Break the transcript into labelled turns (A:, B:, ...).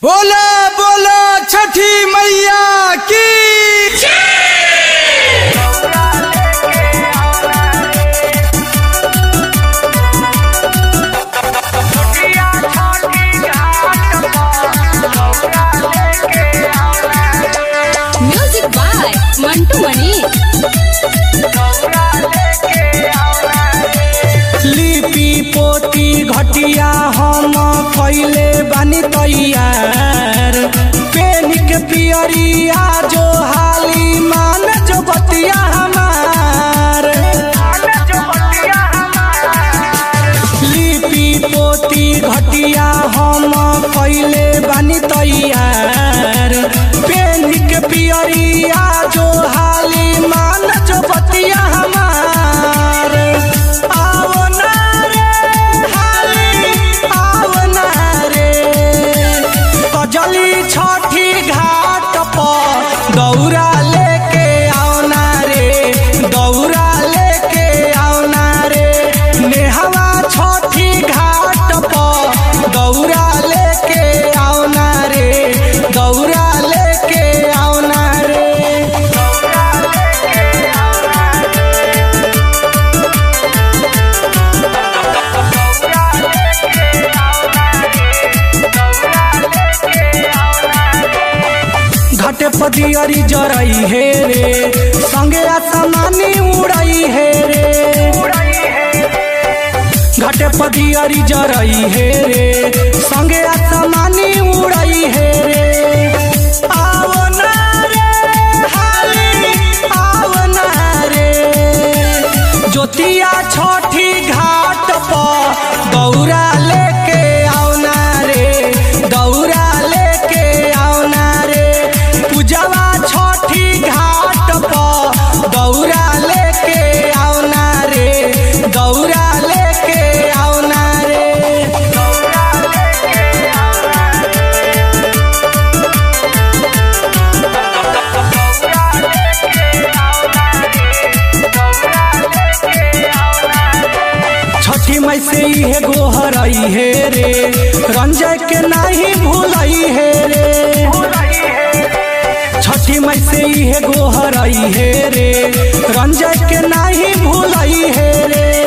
A: बोला बोला छठी मैया की
B: म्यूजिक बाय मंटू मनी।
C: लिपि पोती घटिया हम कैले बानी तैयार पेन के पियरिया जो हाली मान जो बतिया हमार लिपि पोती घटिया हम कैले बानी तैयार पेन के पियरिया जो हाली मान जो बतिया हमार जली छठी घाट पर दौरा लेके आओना रे दौरा लेके आओना रे नेहवा छठी घाट पर दौरा लेके आओना रे दौरा लेके आओना रे घाटे पदियरी जरई हे रे संगे आसमानी उड़ई हे रे घाटे पदियरी जरई हे रे संगे आसमानी उड़ई हे रे आओ ना रे हाली आओ ना रे ज्योतिया छठी घाट पर दौरा लेके आओना रे दौरा लेके आओना रे पूजवा छठी घाट पर दौरा लेके आओना रे दौरा लेके आओना रे छठी मई से इहे गोहरई हे रे रंजय के नाही भूलई हे रे छठी मई से इहे गोहरई हे रे रंजय के नाही भूलई हे रे